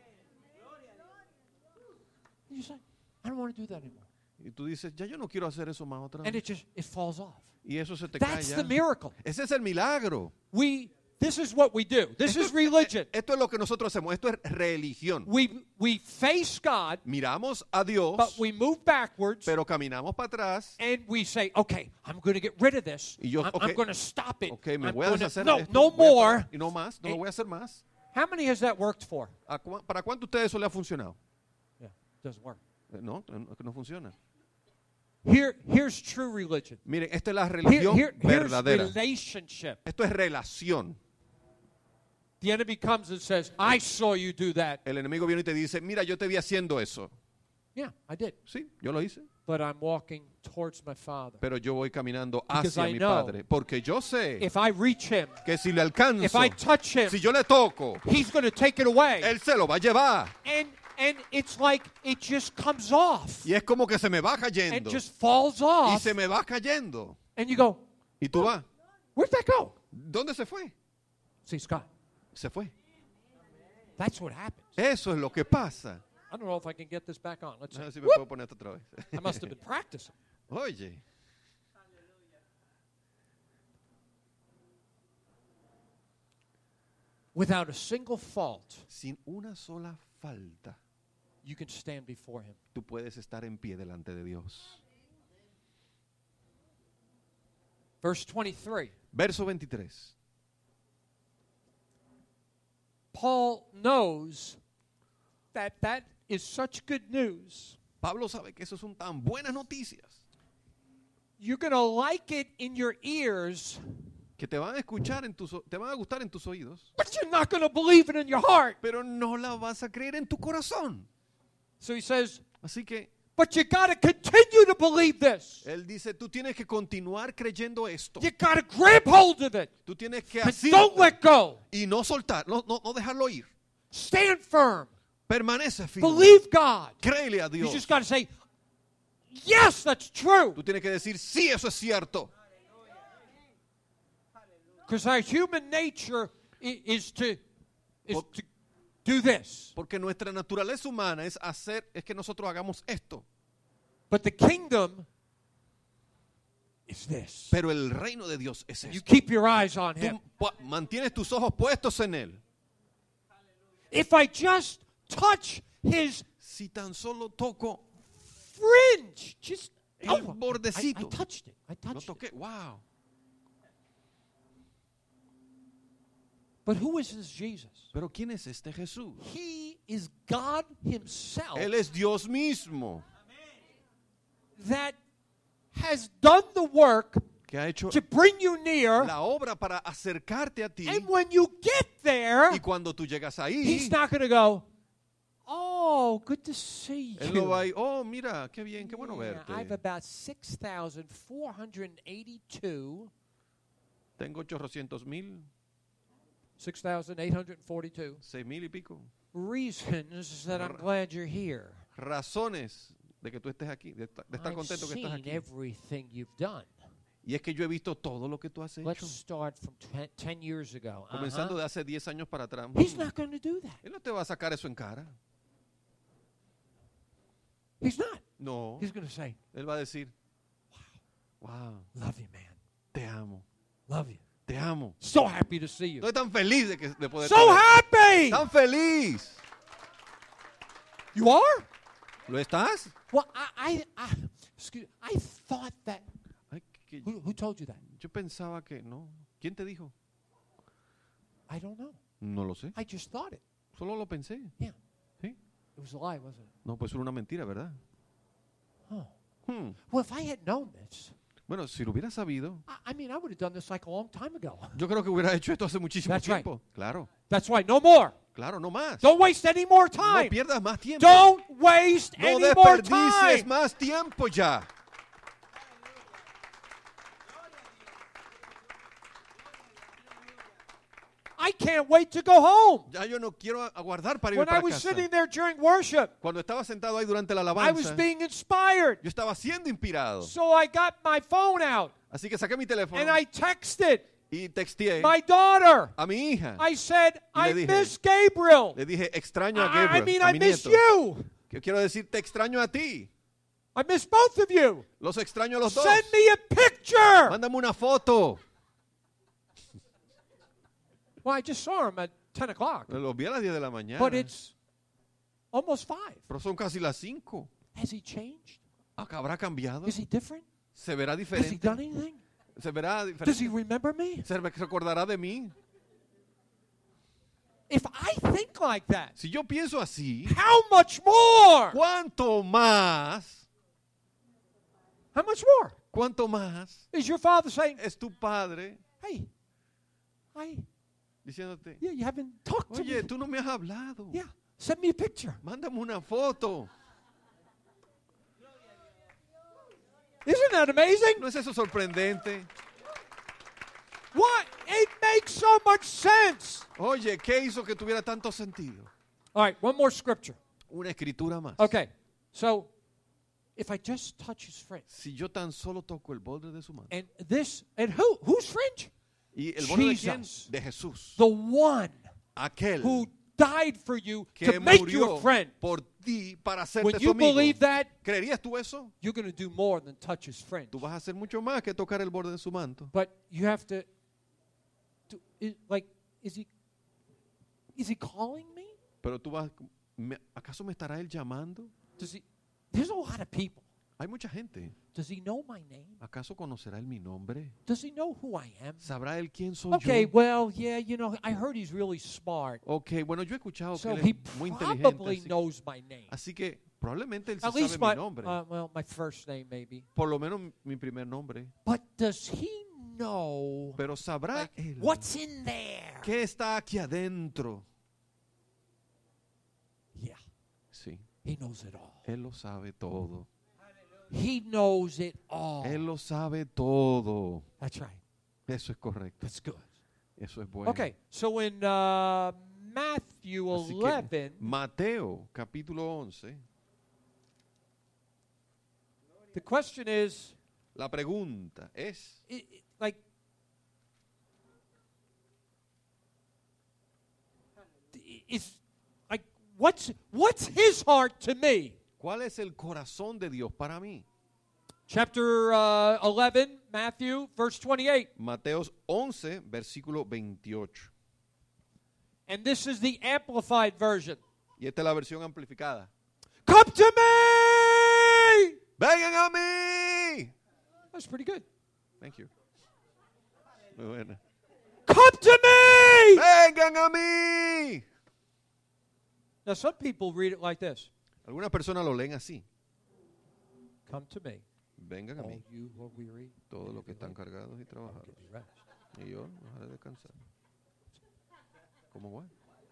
You say, I don't want to do that anymore. Y tú dices, ya yo no quiero hacer eso más otra And vez. it falls off. Y eso se te cae That's ya. the miracle. Ese es el milagro. This is what we do. This is religion. Esto es lo que nosotros hacemos. Esto es religión. We face God, Miramos a Dios, but we move backwards pero caminamos para atrás. and we say, okay, I'm going to get rid of this. Y yo, I'm okay, going to stop it. Ok, me I'm voy a gonna- deshacer no, de esto. no voy a more. parar. Y no más, no lo voy a hacer más. How many has that worked for? ¿Para cuánto a ustedes eso le ha funcionado? Yeah, doesn't work. No, no funciona. Here's true religion. Miren, esta es la religión Here's verdadera. relationship. Esto es relación. The enemy comes and says, I saw you do that. El enemigo viene y te dice, mira, yo te vi haciendo eso. Yeah, I did. Sí, yo lo hice. But I'm walking towards my Father. Pero yo voy caminando Because hacia I mi know Padre. Porque yo sé If I reach him, que si le alcanzo, if I touch him, si yo le toco, he's going to take it away. Él se lo va a llevar. And it's like it just comes off. Y es como que se me va And cayendo. just falls Y off. se me va cayendo. And you go, Y tú vas. where'd that go? ¿Dónde se fue? See, Scott, Se fue. that's what happens. Eso es lo que pasa. I don't know if I can get this back on. Let's A see. ver si me puedo poner esto otra vez. I must have been practicing. Oye, Without a single fault, sin una sola falta, you can stand before him. tú puedes estar en pie delante de Dios. Verse 23. Verso 23. Paul knows that that is such good news. Pablo sabe que eso son tan buenas noticias You're going to like it in your ears, que te van a escuchar te van a gustar en tus oídos, but you're not going to believe it in your heart. pero no la vas a creer en tu corazón. So he says, Así que but you got to continue to believe this. él dice, tú tienes que continuar creyendo esto. You got to grab hold of it. Tú tienes que And así don't let go. y no soltar, no dejarlo ir. Stand firm. Permanece firme. Believe God. Créele a You Dios. just got to say, yes, that's true. Tú tienes que decir, sí, eso es cierto. Because our human nature is to do this. Porque nuestra naturaleza humana es que nosotros hagamos esto. But the kingdom is this. Pero el reino de Dios es You esto. keep your eyes on him. Tú mantienes tus ojos puestos en Él. If I just touch his Si tan solo toco fringe, just el bordecito. I touched it. I Lo touched it. toqué. Wow. But who is this Jesus? Pero ¿quién es este Jesús? He is God himself Él es Dios mismo that has done the work que ha hecho to bring you near. la obra para acercarte a ti. And when you get there, Y cuando tú llegas ahí, he's not going to go, oh, good to see Él you. no va a ir, oh, mira, qué bien, qué bueno Yeah, I have verte. about 6,482. Tengo 800,000, 6,842 6,000 y pico. reasons that I'm glad you're here. Razones de que tú estés aquí, de estar I've contento que estás seen aquí. everything you've done. Y es que yo he visto todo lo que tú has Let's hecho. start from 10 years ago. Comenzando de hace 10 años para atrás. He's not going to do that. Él no te va a sacar eso en cara. He's not. No. He's going to say, Él va a decir, wow, love you, man. te amo, Love you. te amo. So happy to see you. Estoy tan feliz de poder So tenerte. happy! Tan feliz. You are? ¿Lo estás? Well, I thought that. Ay, que Who told you that? yo pensaba que no. ¿Quién te dijo? I don't know. No lo sé. I just thought it. Solo lo pensé. Yeah. ¿Sí? It was a lie, wasn't it? No, pues era una mentira, ¿verdad? Oh. Hmm. Well, if I had known this, Bueno, si lo hubiera sabido, I mean, I would have done this like a long time ago. yo creo que hubiera hecho esto hace muchísimo That's right. tiempo. Claro, That's right. No more. claro, no más. Don't waste any more No time. pierdas más tiempo. Don't waste No any more desperdicies time. más tiempo ya. I can't wait to go home. Ya yo no quiero aguardar para ir When I para was casa. sitting there during worship, Cuando estaba sentado ahí durante la I was alabanza, being inspired. yo estaba siendo inspirado. So I got my phone out Así que saqué mi teléfono and I texted y texteé my daughter. a mi hija. I said, Y le I dije, miss Gabriel. Le dije, extraño a I Gabriel, mean, a I mi miss nieto. you. Que quiero decir, te extraño a ti. I miss both of you. Los extraño a los dos. Send me a picture. Mándame una foto. Well, I just saw him at 10 o'clock, Los vi a las 10 de la mañana. but it's almost 5. Pero son casi las 5. Has he changed? ¿Habrá cambiado? Is he different? ¿Se verá Has he diferente? done anything? ¿Se verá Does he diferente? remember me? ¿Se recordará de mí? If I think like that, Si yo pienso así, how much more? ¿cuánto más How much more? ¿Cuánto más Is your father saying, es tu padre hey, diciéndote, yeah, you haven't talked to oye, me. tú no me has hablado? Yeah, send me a picture. Mándame una foto. Isn't that amazing? ¿No es eso sorprendente? What? It makes so much sense. Oye, ¿qué hizo que tuviera tanto sentido? All right, one more scripture. Una escritura más. Okay, so if I just touch his fringe, Si yo tan solo toco el borde de su mano. and whose fringe? ¿Y el borde de quién? Jesus. De Jesús. The one Aquel who died for you que to make you a murió friend. por ti para hacerte When su you amigo. believe that, ¿Creerías tú eso? you're going to do more than touch his fringe. Tú vas a hacer mucho más que tocar el borde de su manto. But you have to is he calling me? Pero tú vas, ¿acaso me estará él llamando? There's a lot of people. Hay mucha gente. Does he know my name? ¿Acaso conocerá él mi nombre? Does he know who I am? ¿Sabrá él quién soy Okay, yo? well, yeah, I heard he's really smart. Ok, bueno, yo he escuchado So que he él es muy probably inteligente. knows my name. Así que probablemente él sí At least sabe mi nombre. my first name maybe. Por lo menos mi primer nombre. But does he know Pero sabrá él what's in there? qué está aquí adentro. Yeah, Sí, he knows it all. él lo sabe todo. He knows it all. Él lo sabe todo. That's right. Eso es correcto. That's good. Eso es bueno. Okay, so in Matthew Así que, 11, Mateo capítulo 11. the question is, La pregunta es, what's his heart to me? ¿cuál es el corazón de Dios para mí? Chapter 11, Matthew, verse 28. Mateos 11, versículo 28. And this is the amplified version. Y esta es la versión amplificada. Come to me! ¡Vengan a mí! That's pretty good. Thank you. Muy buena. Come to me! ¡Vengan a mí! Now, some people read it like this. Algunas personas lo leen así. Come to me, Vengan a all mí, you who are weary, todos los que están cargados y I'll trabajados. give you rest. Y yo los haré descansar. ¿Cómo va?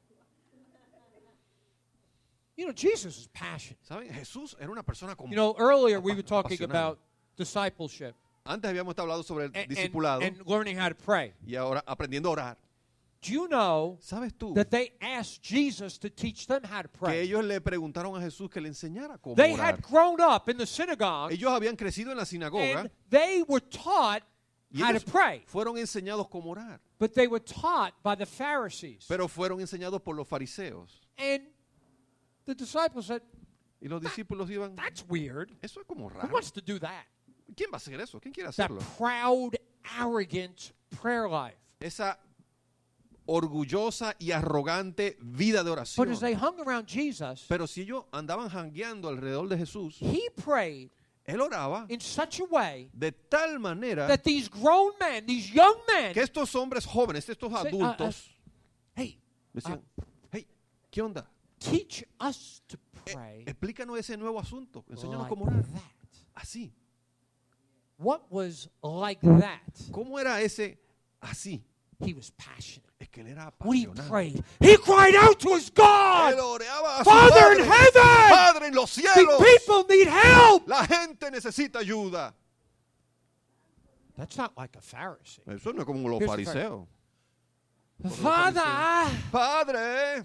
You know, Jesus is passionate. ¿Saben? Jesús era una persona como... You know, earlier we were talking apasionado. about discipleship Antes habíamos hablado sobre el and, discipulado and learning how to pray. y ahora aprendiendo a orar. Do you know ¿Sabes tú that they asked Jesus to teach them how to que pray? ellos le preguntaron a Jesús que le enseñara cómo They orar? had grown up in the synagogue Ellos habían crecido en la sinagoga and they were taught y how to ellos pray, fueron enseñados cómo orar, but they were taught by the Pharisees. pero fueron enseñados por los fariseos. And the disciples said, Y los discípulos iban, that's weird. eso es como Who raro. wants to do that? ¿Quién va a hacer eso? ¿Quién quiere That hacerlo? proud, arrogant prayer life. Esa orgullosa y arrogante vida de But oración. as they hung around Jesus, Pero si ellos andaban jangueando alrededor de Jesús, he prayed él oraba in such a way de tal manera that these grown men, these young men, que estos hombres jóvenes, estos Say, adultos, hey, decían, hey, ¿qué onda? teach us to pray Explícanos ese nuevo asunto, enséñanos like cómo orar. that. Así. What was like that? ¿Cómo era ese así? He was passionate. Es que él era When he apasionado. prayed, he cried out to his God, Él oraba a su Father in Padre. heaven, Padre en los the cielos. people need help. La gente necesita ayuda. That's not like a Pharisee. Eso no es como los Here's the fariseos. Father, Padre.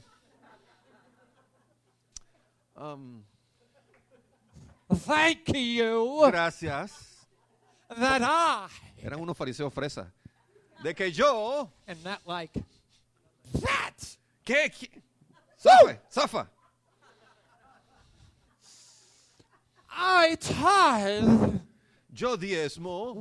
thank you Gracias. that I, Eran unos fariseos fresas. De que yo. and not like that. ¿Qué? Zafa, zafa. I tithe Yo diezmo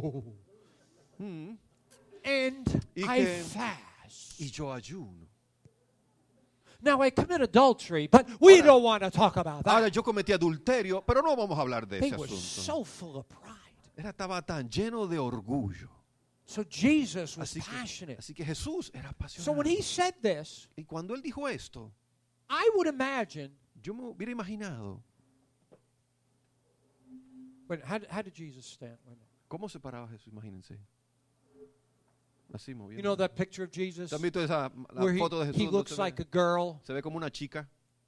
and Y I que- fast. y yo ayuno. Now I commit adultery, but we Ahora- don't want to talk about that. Ahora yo cometí adulterio, pero no vamos a hablar de They ese were asunto. so full of pride. Estaba tan lleno de orgullo. So Jesus was Así passionate. que Jesús era So apasionado. when he said this, Y cuando él dijo esto, I would imagine yo me hubiera imaginado Wait, how did Jesus stand? Wait a minute. ¿Cómo se paraba Jesús? Imagínense. Así moviendo. You know that picture of Jesus ¿Se han visto esa la where foto de Jesús? he donde looks se ve- like a girl? se ve como una chica.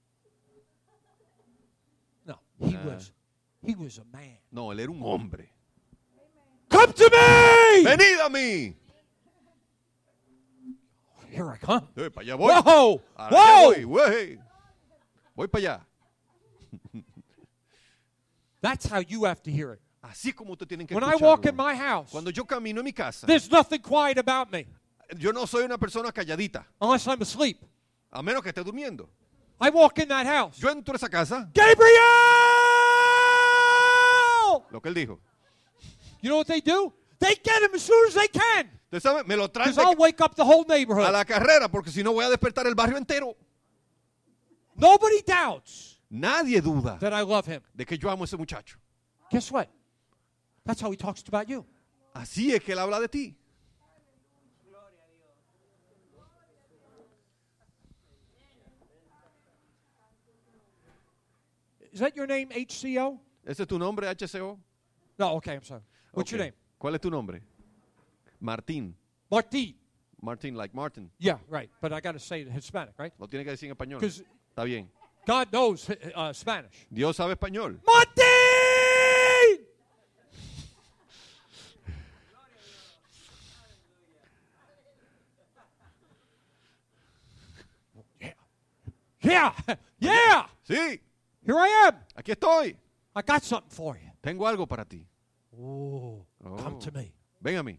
No, he Nah. was a man. No, él era un hombre. Come to me! ¡Venid a mí! Here I come. Para allá voy. Whoa! Ahora Whoa! que voy. Voy para allá. That's how you have to hear it. Así es como usted tiene que When I walk in escucharlo. my house, Cuando yo camino en mi casa, there's nothing quiet about me yo no soy una persona calladita, unless I'm asleep. a menos que esté durmiendo. I walk in that house. Yo entro a esa casa, Gabriel! lo que él dijo. You know what they do? They get him as soon as they can. Usted sabe, me lo traen Because I'll wake up the whole a neighborhood. la carrera, porque si no voy a despertar el barrio entero. Nobody doubts Nadie duda that I love him. de que yo amo a ese muchacho. Guess what? That's how he talks about you. Así es que él habla de ti. Is that your name, HCO? ¿Ese es tu nombre, HCO? No, okay, I'm sorry. What's your Ok. name? ¿Cuál es tu nombre? Martín. Martin. Martín, like Martin. Yeah, right. But I got to say it Hispanic, right? Lo tiene que decir en español. 'Cause Está bien. God knows Spanish. Dios sabe español. Martin! Yeah. Yeah. Sí, Here I am. aquí estoy. I got something for you. Tengo algo para ti. Oh, come Oh. to me. Ven a mí.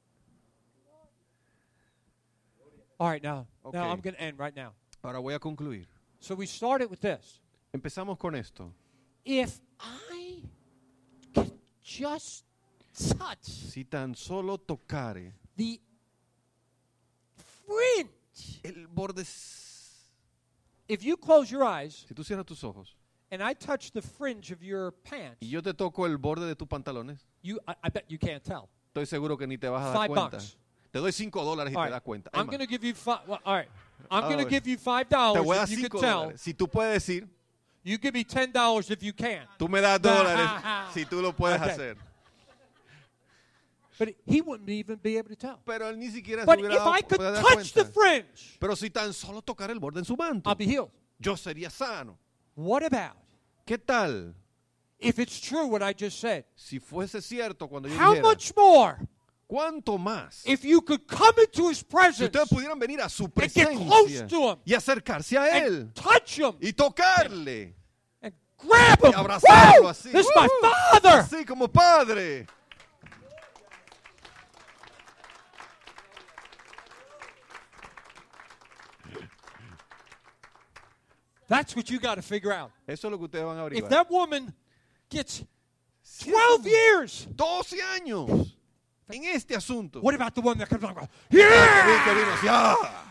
All right, now Okay. I'm going to end right now. Ahora voy a concluir. So we started with this. Empezamos con esto. If I could just touch Si tan solo tocare the fringe. el borde, If you close your eyes si tú cierras tus ojos and I touch the fringe of your pants, y yo te toco el borde de tus pantalones, I bet you can't tell. estoy seguro que ni te vas a dar cuenta. $5. Te doy $5 y All te das right. cuenta. I'm Emma, going to give you all right. I'm going to ver. give you te $5 voy a dar if you $5. can tell. Si tú puedes decir, You give me $10 if you can. tú me das $2 si tú lo puedes Okay. hacer. But he wouldn't even be able to tell. Pero él ni siquiera se But hubiera if I could puede dar touch the cuenta. fringe, Pero si tan solo tocar el borde en su manto, I'll be healed. yo sería sano. What about ¿Qué tal if it's true what I just said? si fuese cierto cuando yo How dijera, much more cuánto más if you could come into his si presence ustedes pudieran venir a su and get close presencia to him y acercarse a él and touch him y tocarle and grab y him? abrazarlo Woo! así, This is my father. así como padre. That's what you got to figure out. Eso es lo que ustedes van a If averiguar. that woman gets Si 12 esa- years, 12 años en este asunto. what about the one that comes on and goes, Que yeah! vino así, ¡ah!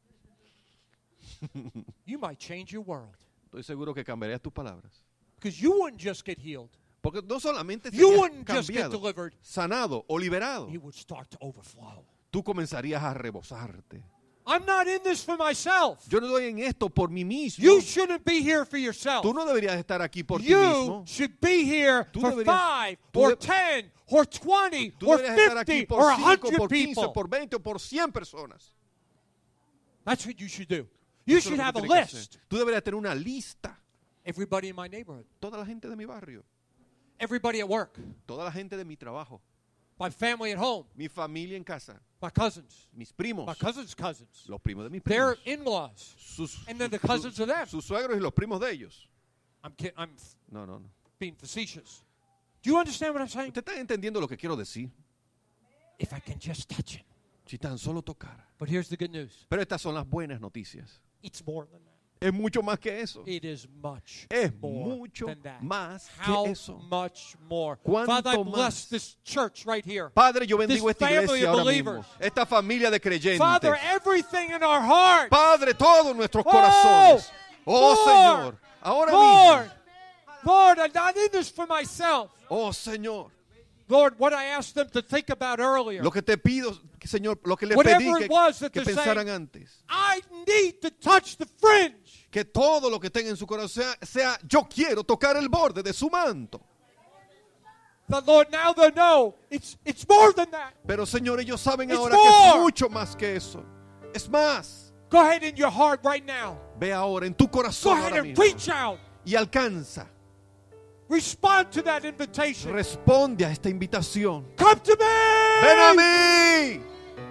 You might change your world. Estoy seguro que cambiarías tus palabras. Because you wouldn't just get healed. Porque no solamente You serías wouldn't just get cambiado, delivered. sanado o liberado, You would start to overflow. tú comenzarías a rebosarte. I'm not in this for myself. Yo no doy en esto por mí mismo. You shouldn't be here for yourself. Tú no deberías estar aquí por ti You mismo. should be here Tú for deberías- 5 tú or de- 10 or 20 Tú or deberías estar aquí 50 por or 5, 100 por 15, people. por 20 o por 100 personas. That's what you should do. You Eso es should lo que have a tú tienes que list. hacer. Tú deberías tener una lista. Everybody in my neighborhood, Toda la gente de mi barrio, everybody at work, toda la gente de mi trabajo, my family at home, mi familia en casa, my cousins, mis primos, my cousins' cousins, los primos de mis their primos, in-laws, sus, and then the cousins of them. sus suegros y los primos de ellos. I'm No. being facetious. Do you understand what I'm saying? ¿Usted está entendiendo lo que quiero decir? If I can just touch him. Si tan solo tocara. But here's the good news. Pero estas son las buenas noticias. It's more than that. Es mucho más que eso. It is much Es more mucho than that. más How que eso. much more? ¿Cuánto Father, I más? bless this church right here. Padre, yo bendigo This esta family iglesia of ahora mismo. believers. Esta familia de creyentes. Father, everything in our heart. Padre, todos nuestros Oh, corazones. Oh, Lord, Señor. Ahora Lord, mismo. Lord, I'm not in this for myself. Oh, Señor. Lord, what I asked them to think about earlier. Lo que te pido, Señor, lo que les Whatever pedí it was that que they're pensaran saying. antes. I need to touch the fringe. Que todo lo que tenga en su corazón sea yo quiero tocar el borde de su manto. But Lord, now they know it's more than that. Pero Señor, ellos saben It's ahora que es more. mucho más que eso. Es más. Go ahead in your heart right now. Ve ahora en tu Go corazón ahead ahora and mismo reach out. y alcanza. Respond to that invitation. Responde a esta invitación. Come to me. Ven a mí.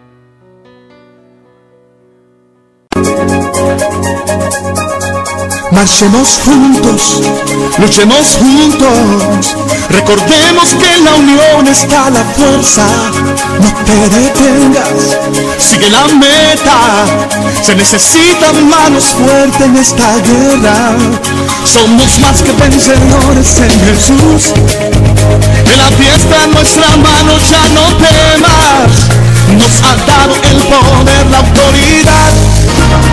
Marchemos juntos, luchemos juntos, recordemos que en la unión está la fuerza. No te detengas, sigue la meta, se necesitan manos fuertes en esta guerra. Somos más que vencedores en Jesús, en la fiesta en nuestra mano ya no temas, nos ha dado el poder, la autoridad.